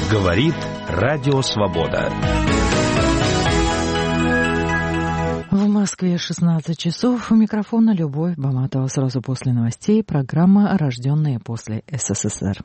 Говорит Радио Свобода. В Москве 16 часов. У микрофона Любовь Баматова. Сразу после новостей программа «Рожденные после СССР».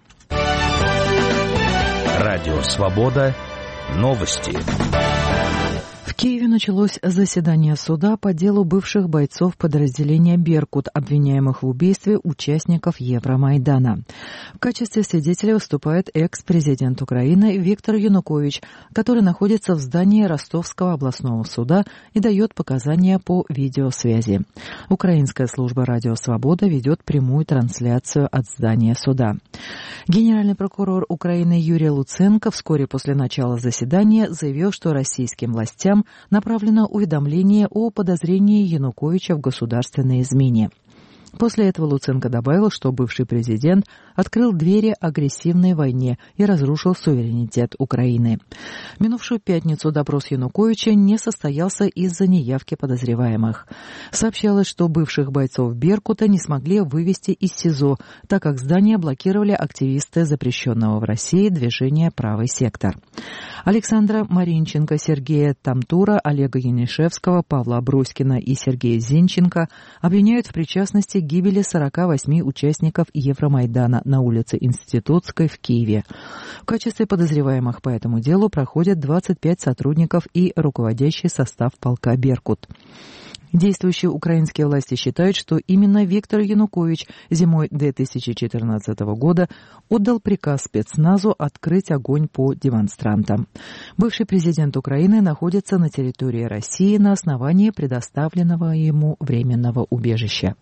Радио Свобода. Новости. В Киеве началось заседание суда по делу бывших бойцов подразделения «Беркут», обвиняемых в убийстве участников Евромайдана. В качестве свидетеля выступает экс-президент Украины Виктор Янукович, который находится в здании Ростовского областного суда и дает показания по видеосвязи. Украинская служба «Радио Свобода» ведет прямую трансляцию от здания суда. Генеральный прокурор Украины Юрий Луценко вскоре после начала заседания заявил, что российским властям направлено уведомление о подозрении Януковича в государственной измене. После этого Луценко добавил, что бывший президент открыл двери агрессивной войне и разрушил суверенитет Украины. В минувшую пятницу допрос Януковича не состоялся из-за неявки подозреваемых. Сообщалось, что бывших бойцов «Беркута» не смогли вывести из СИЗО, так как здание блокировали активисты запрещенного в России движения «Правый сектор». Александра Маринченко, Сергея Тамтура, Олега Янишевского, Павла Аброськина и Сергея Зинченко обвиняют в причастности к гибели 48 участников Евромайдана на улице Институтской в Киеве. В качестве подозреваемых по этому делу проходят 25 сотрудников и руководящий состав полка «Беркут». Действующие украинские власти считают, что именно Виктор Янукович зимой 2014 года отдал приказ спецназу открыть огонь по демонстрантам. Бывший президент Украины находится на территории России на основании предоставленного ему временного убежища.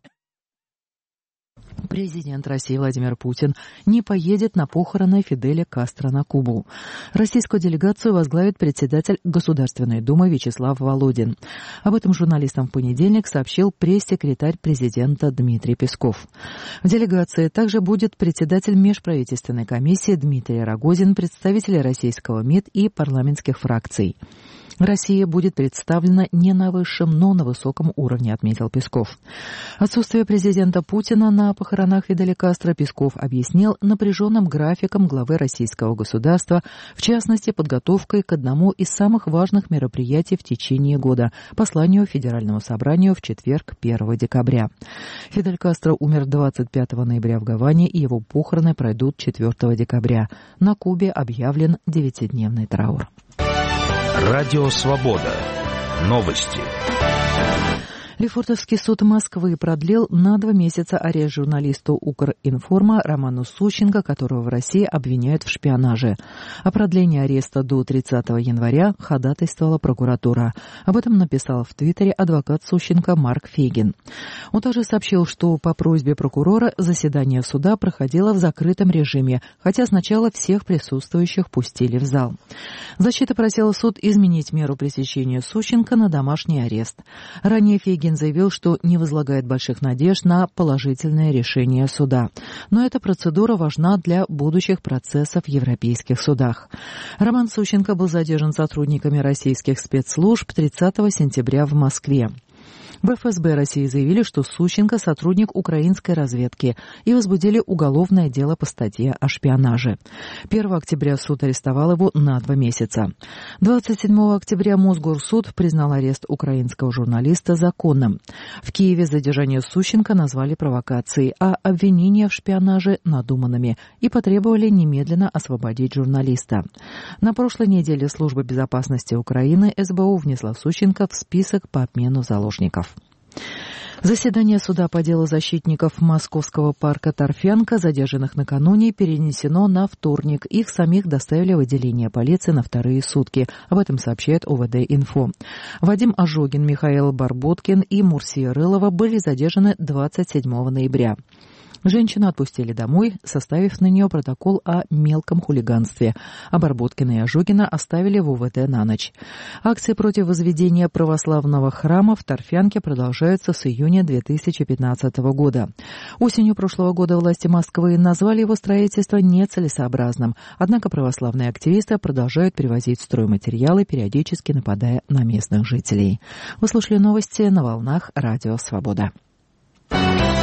Президент России Владимир Путин не поедет на похороны Фиделя Кастро на Кубу. Российскую делегацию возглавит председатель Государственной Думы Вячеслав Володин. Об этом журналистам в понедельник сообщил пресс-секретарь президента Дмитрий Песков. В делегации также будет председатель межправительственной комиссии Дмитрий Рогозин, представители российского МИД и парламентских фракций. Россия будет представлена не на высшем, но на высоком уровне, отметил Песков. Отсутствие президента Путина на похоронах Фиделя Кастро Песков объяснил напряженным графиком главы российского государства, в частности, подготовкой к одному из самых важных мероприятий в течение года – посланию Федеральному собранию в четверг, 1 декабря. Фидель Кастро умер 25 ноября в Гаване, и его похороны пройдут 4 декабря. На Кубе объявлен 9-дневный траур. Радио Свобода. Новости. Лефортовский суд Москвы продлил на 2 месяца арест журналисту Укринформа Роману Сущенко, которого в России обвиняют в шпионаже. О продлении ареста до 30 января ходатайствовала прокуратура. Об этом написал в Твиттере адвокат Сущенко Марк Фегин. Он также сообщил, что по просьбе прокурора заседание суда проходило в закрытом режиме, хотя сначала всех присутствующих пустили в зал. Защита просила суд изменить меру пресечения Сущенко на домашний арест. Ранее Фегин заявил, что не возлагает больших надежд на положительное решение суда. Но эта процедура важна для будущих процессов в европейских судах. Роман Сущенко был задержан сотрудниками российских спецслужб 30 сентября в Москве. В ФСБ России заявили, что Сущенко – сотрудник украинской разведки, и возбудили уголовное дело по статье о шпионаже. 1 октября суд арестовал его на 2 месяца. 27 октября Мосгорсуд признал арест украинского журналиста законным. В Киеве задержание Сущенко назвали провокацией, а обвинения в шпионаже – надуманными, и потребовали немедленно освободить журналиста. На прошлой неделе Служба безопасности Украины СБУ внесла Сущенко в список по обмену заложников. Заседание суда по делу защитников Московского парка Торфянка, задержанных накануне, перенесено на вторник. Их самих доставили в отделение полиции на 2-е сутки. Об этом сообщает ОВД-Инфо. Вадим Ожогин, Михаил Барботкин и Мурсия Рылова были задержаны 27 ноября. Женщину отпустили домой, составив на нее протокол о мелком хулиганстве, а Барботкина и Ожогина оставили в УВД на ночь. Акции против возведения православного храма в Торфянке продолжаются с июня 2015 года. Осенью прошлого года власти Москвы назвали его строительство нецелесообразным, однако православные активисты продолжают привозить стройматериалы, периодически нападая на местных жителей. Вы слушали новости на волнах Радио Свобода.